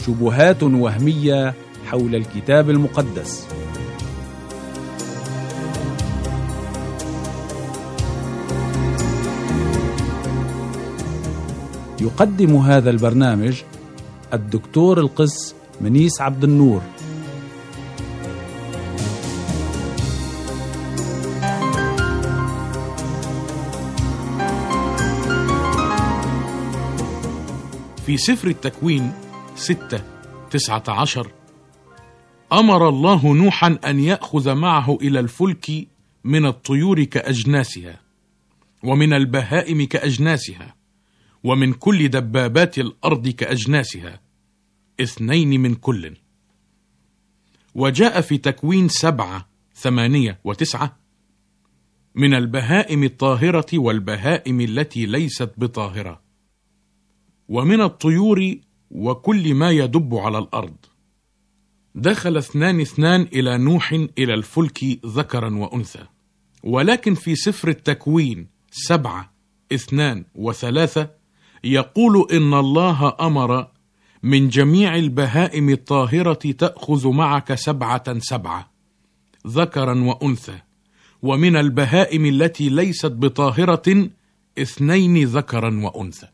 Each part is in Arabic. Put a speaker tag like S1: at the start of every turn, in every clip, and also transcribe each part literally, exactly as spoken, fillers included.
S1: شبهات وهمية حول الكتاب المقدس. يقدم هذا البرنامج الدكتور القس منيس عبد النور.
S2: في سفر التكوين ستة تسعة عشر أمر الله نوحا أن يأخذ معه إلى الفلك من الطيور كأجناسها، ومن البهائم كأجناسها، ومن كل دبابات الأرض كأجناسها، اثنين من كل. وجاء في تكوين سبعة ثمانية وتسعة من البهائم الطاهرة والبهائم التي ليست بطاهرة، ومن الطيور وكل ما يدب على الأرض. دخل اثنان اثنان إلى نوح إلى الفلك ذكرا وأنثى. ولكن في سفر التكوين سبعة اثنان وثلاثة يقول إن الله أمر من جميع البهائم الطاهرة تأخذ معك سبعة سبعة ذكرا وأنثى، ومن البهائم التي ليست بطاهرة اثنين ذكرا وأنثى.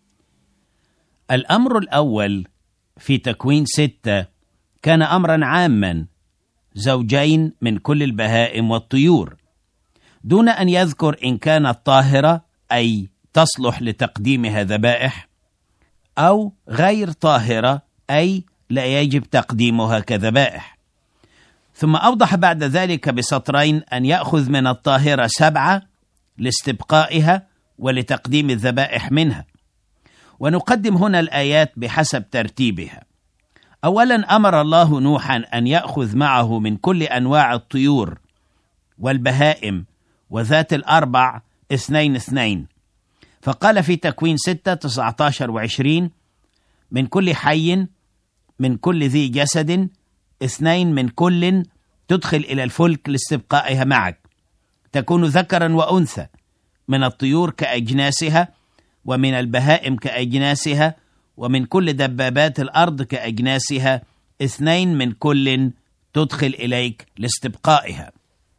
S3: الأمر الأول في تكوين ستة كان أمرا عاما، زوجين من كل البهائم والطيور، دون أن يذكر إن كانت طاهرة أي تصلح لتقديمها ذبائح، أو غير طاهرة أي لا يجب تقديمها كذبائح. ثم أوضح بعد ذلك بسطرين أن يأخذ من الطاهرة سبعة لاستبقائها ولتقديم الذبائح منها. ونقدم هنا الآيات بحسب ترتيبها. أولا، أمر الله نوحا أن يأخذ معه من كل أنواع الطيور والبهائم وذات الأربع اثنين اثنين، فقال في تكوين ستة تسعة عشر وعشرين: من كل حي من كل ذي جسد اثنين من كل تدخل إلى الفلك لاستبقائها معك، تكون ذكرا وأنثى، من الطيور كأجناسها، ومن البهائم كأجناسها، ومن كل دبابات الأرض كأجناسها، اثنين من كل تدخل إليك لاستبقائها.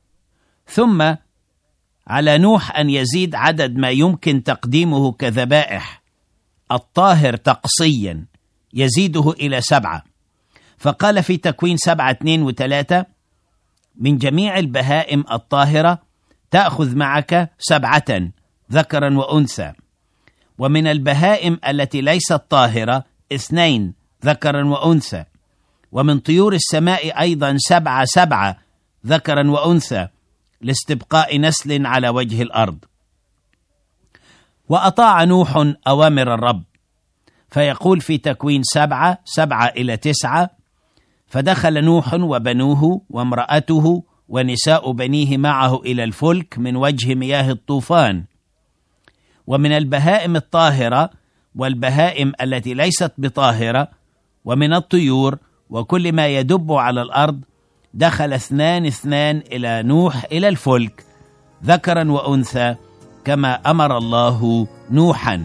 S3: ثم على نوح أن يزيد عدد ما يمكن تقديمه كذبائح الطاهر تقصيا، يزيده إلى سبعة، فقال في تكوين سبعة اثنين وثلاثة: من جميع البهائم الطاهرة تأخذ معك سبعة ذكرا وأنثى، ومن البهائم التي ليست طاهرة اثنين ذكرا وأنثى، ومن طيور السماء أيضا سبعة سبعة ذكرا وأنثى، لاستبقاء نسل على وجه الأرض. وأطاع نوح أوامر الرب، فيقول في تكوين سبعة سبعة إلى تسعة: فدخل نوح وبنوه وامرأته ونساء بنيه معه إلى الفلك من وجه مياه الطوفان، ومن البهائم الطاهرة والبهائم التي ليست بطاهرة، ومن الطيور وكل ما يدب على الأرض، دخل اثنان اثنان إلى نوح إلى الفلك ذكرا وأنثى، كما أمر الله نوحا.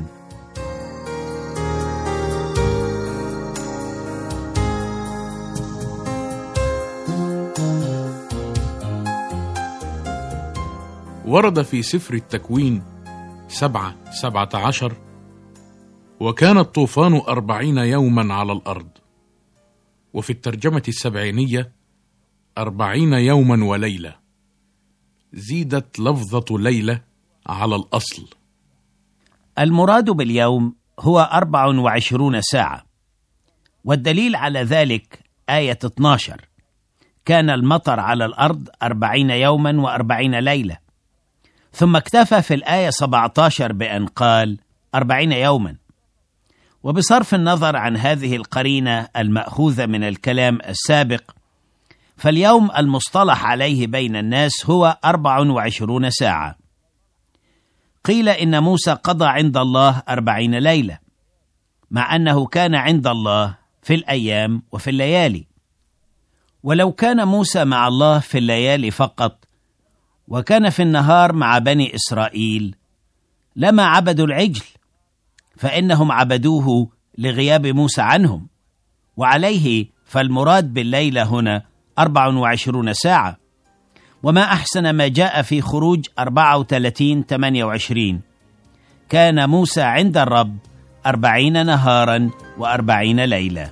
S2: ورد في سفر التكوين سبعة سبعة عشر: وكان الطوفان أربعين يوما على الأرض. وفي الترجمة السبعينية أربعين يوما وليلة، زيدت لفظة ليلة على الأصل.
S3: المراد باليوم هو أربع وعشرون ساعة، والدليل على ذلك آية اثني عشر: كان المطر على الأرض أربعين يوما وأربعين ليلة. ثم اكتفى في الآية سبعة عشر بأن قال أربعين يوما. وبصرف النظر عن هذه القرينة المأخوذة من الكلام السابق، فاليوم المصطلح عليه بين الناس هو أربع وعشرون ساعة. قيل إن موسى قضى عند الله أربعين ليلة، مع أنه كان عند الله في الأيام وفي الليالي. ولو كان موسى مع الله في الليالي فقط وكان في النهار مع بني إسرائيل، لما عبدوا العجل، فإنهم عبدوه لغياب موسى عنهم، وعليه فالمراد بالليلة هنا أربع وعشرون ساعة. وما أحسن ما جاء في خروج أربعة وثلاثين ثمانية وعشرين: كان موسى عند الرب أربعين نهارا وأربعين ليلة.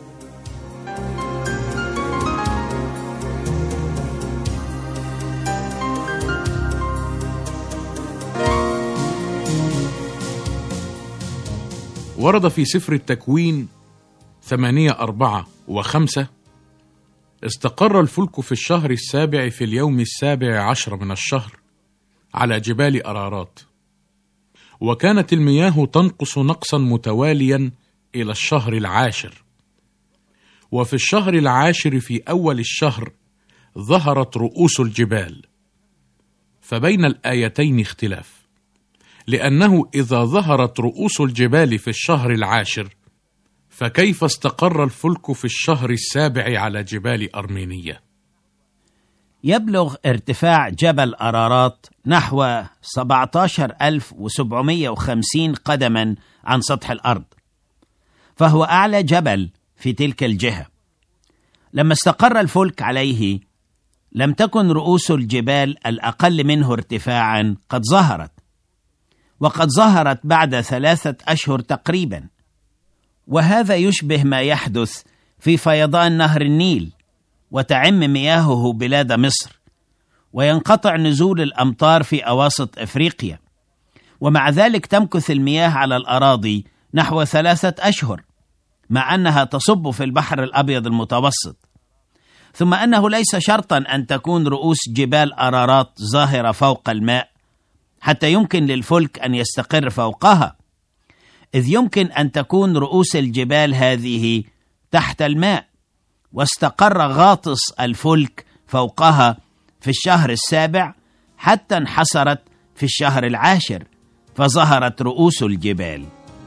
S2: ورد في سفر التكوين ثمانية أربعة وخمسة: استقر الفلك في الشهر السابع في اليوم السابع عشر من الشهر على جبال أرارات، وكانت المياه تنقص نقصا متواليا إلى الشهر العاشر. وفي الشهر العاشر في أول الشهر ظهرت رؤوس الجبال. فبين الآيتين اختلاف، لأنه إذا ظهرت رؤوس الجبال في الشهر العاشر فكيف استقر الفلك في الشهر السابع على جبال أرمينية؟
S3: يبلغ ارتفاع جبل أرارات نحو سبعة عشر ألف وسبعمائة وخمسين قدما عن سطح الأرض، فهو أعلى جبل في تلك الجهة. لما استقر الفلك عليه لم تكن رؤوس الجبال الأقل منه ارتفاعا قد ظهرت، وقد ظهرت بعد ثلاثة أشهر تقريبا. وهذا يشبه ما يحدث في فيضان نهر النيل وتعم مياهه بلاد مصر، وينقطع نزول الأمطار في أواسط أفريقيا، ومع ذلك تمكث المياه على الأراضي نحو ثلاثة أشهر، مع أنها تصب في البحر الأبيض المتوسط. ثم أنه ليس شرطا أن تكون رؤوس جبال أرارات ظاهرة فوق الماء حتى يمكن للفلك أن يستقر فوقها، إذ يمكن أن تكون رؤوس الجبال هذه تحت الماء، واستقر غاطس الفلك فوقها في الشهر السابع حتى انحسرت في الشهر العاشر فظهرت رؤوس الجبال.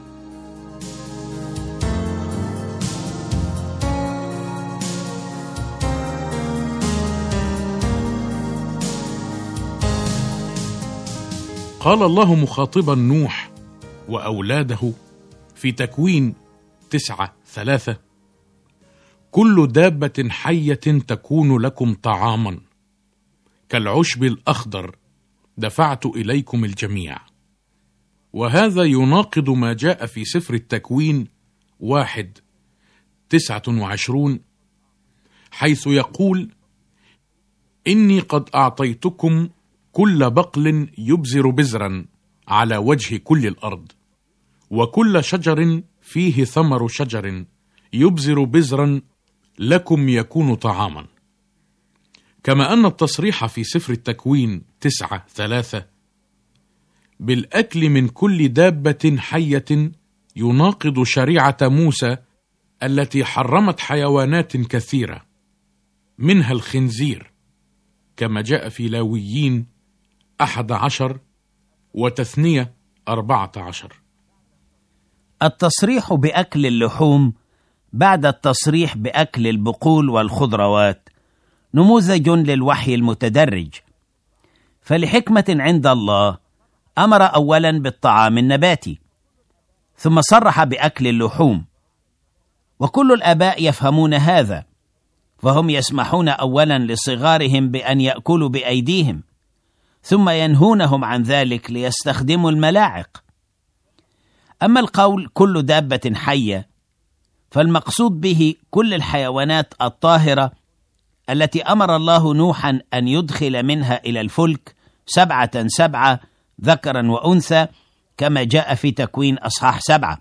S2: قال الله مخاطبا نوح وأولاده في تكوين تسعة ثلاثة: كل دابة حية تكون لكم طعاما كالعشب الأخضر دفعت إليكم الجميع. وهذا يناقض ما جاء في سفر التكوين واحد تسعة وعشرون، حيث يقول: إني قد أعطيتكم كل بقل يبزر بزرا على وجه كل الأرض، وكل شجر فيه ثمر شجر يبزر بزرا لكم يكون طعاما. كما أن التصريح في سفر التكوين تسعة ثلاثة بالأكل من كل دابة حية يناقض شريعة موسى التي حرمت حيوانات كثيرة منها الخنزير، كما جاء في لاويين أحد عشر وتثنية أربعة عشر.
S3: التصريح بأكل اللحوم بعد التصريح بأكل البقول والخضروات نموذج للوحي المتدرج، فلحكمة عند الله أمر أولا بالطعام النباتي ثم صرح بأكل اللحوم، وكل الآباء يفهمون هذا، فهم يسمحون أولا لصغارهم بأن يأكلوا بأيديهم ثم ينهونهم عن ذلك ليستخدموا الملاعق. أما القول كل دابة حية فالمقصود به كل الحيوانات الطاهرة التي أمر الله نوحا أن يدخل منها إلى الفلك سبعة سبعة ذكرا وأنثى، كما جاء في تكوين أصحاح سبعة.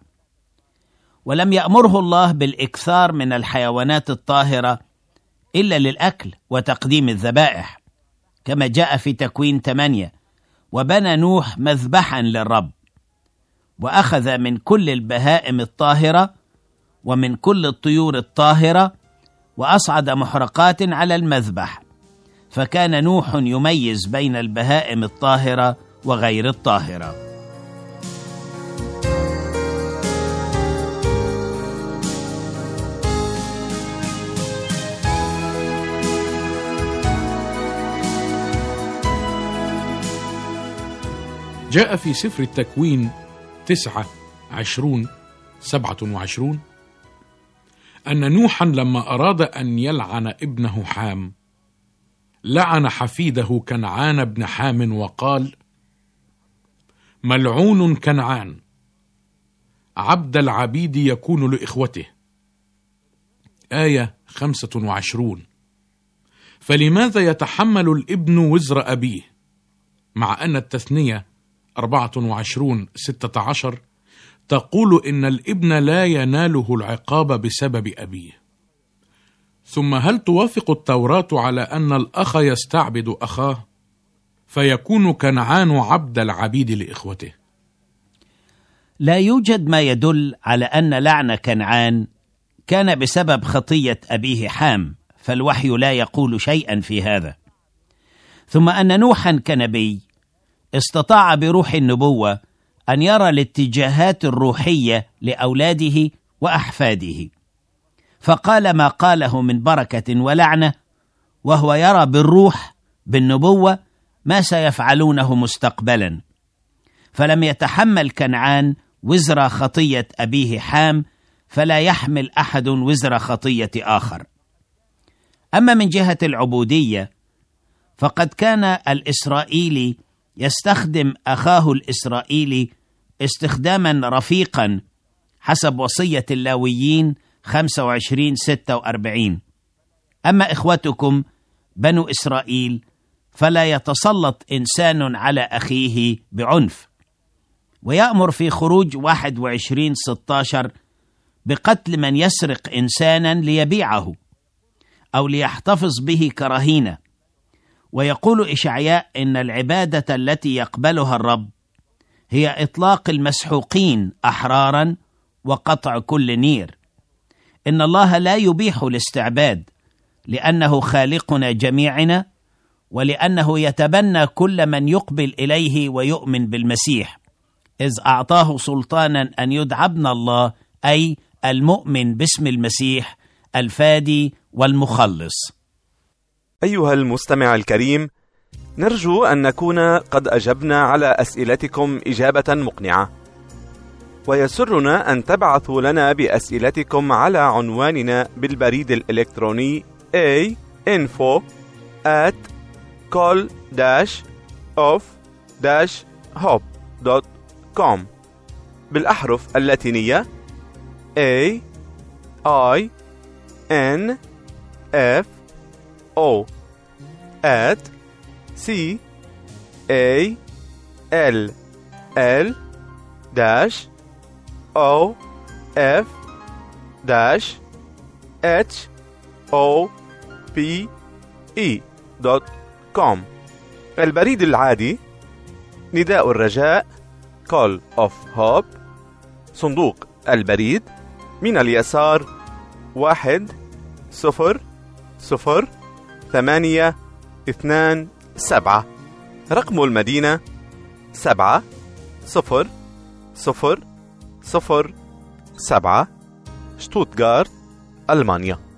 S3: ولم يأمره الله بالإكثار من الحيوانات الطاهرة إلا للأكل وتقديم الذبائح، كما جاء في تكوين ثمانية: وبنى نوح مذبحا للرب، وأخذ من كل البهائم الطاهرة ومن كل الطيور الطاهرة وأصعد محرقات على المذبح، فكان نوح يميز بين البهائم الطاهرة وغير الطاهرة.
S2: جاء في سفر التكوين تسعة عشرون سبعة وعشرون: أن نوحا لما أراد أن يلعن ابنه حام لعن حفيده كنعان بن حام وقال: ملعون كنعان، عبد العبيد يكون لإخوته. آية خمسة وعشرون. فلماذا يتحمل الابن وزر أبيه، مع أن التثنية أربعة وعشرون ستة عشر تقول إن الابن لا يناله العقاب بسبب أبيه؟ ثم هل توافق التوراة على أن الأخ يستعبد أخاه فيكون كنعان عبد العبيد لإخوته؟
S3: لا يوجد ما يدل على أن لعن كنعان كان بسبب خطية أبيه حام، فالوحي لا يقول شيئا في هذا. ثم أن نوحا كنبي استطاع بروح النبوة أن يرى الاتجاهات الروحية لأولاده وأحفاده، فقال ما قاله من بركة ولعنة، وهو يرى بالروح بالنبوة ما سيفعلونه مستقبلا. فلم يتحمل كنعان وزر خطية أبيه حام، فلا يحمل أحد وزر خطية آخر. أما من جهة العبودية فقد كان الإسرائيلي يستخدم أخاه الإسرائيلي استخداما رفيقا حسب وصية اللاويين خمسة وعشرين ستة وأربعين. أما إخوتكم بنو إسرائيل فلا يتسلط إنسان على أخيه بعنف. ويأمر في خروج واحد وعشرين ستة عشر بقتل من يسرق إنسانا ليبيعه أو ليحتفظ به كرهينة. ويقول إشعياء إن العبادة التي يقبلها الرب هي إطلاق المسحوقين أحرارا وقطع كل نير. إن الله لا يبيح الاستعباد، لأنه خالقنا جميعنا، ولأنه يتبنى كل من يقبل إليه ويؤمن بالمسيح، إذ أعطاه سلطانا أن يدعى ابن الله، أي المؤمن باسم المسيح الفادي والمخلص.
S4: أيها المستمع الكريم، نرجو أن نكون قد أجبنا على أسئلتكم إجابة مقنعة، ويسرنا أن تبعثوا لنا بأسئلتكم على عنواننا بالبريد الإلكتروني a info at call dash of dash hope dot com بالأحرف اللاتينية A I N F O at C A L L dash O F dash H O P E dot com. البريد العادي نداء الرجاء Call of Hope، صندوق البريد من اليسار واحد صفر صفر ثمانية اثنان سبعة، رقم المدينة سبعة صفر صفر صفر سبعة، شتوتغارت، ألمانيا.